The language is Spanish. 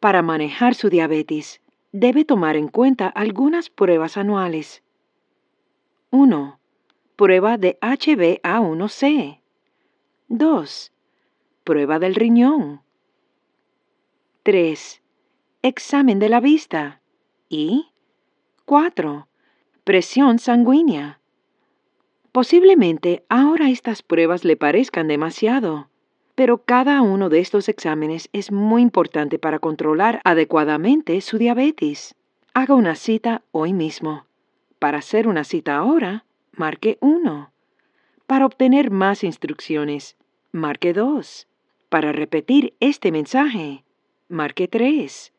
Para manejar su diabetes, debe tomar en cuenta algunas pruebas anuales. 1. Prueba de HbA1c. 2. Prueba del riñón. 3. Examen de la vista. Y 4. Presión sanguínea. Posiblemente ahora estas pruebas le parezcan demasiado, pero cada uno de estos exámenes es muy importante para controlar adecuadamente su diabetes. Haga una cita hoy mismo. Para hacer una cita ahora, marque 1. Para obtener más instrucciones, marque 2. Para repetir este mensaje, marque 3.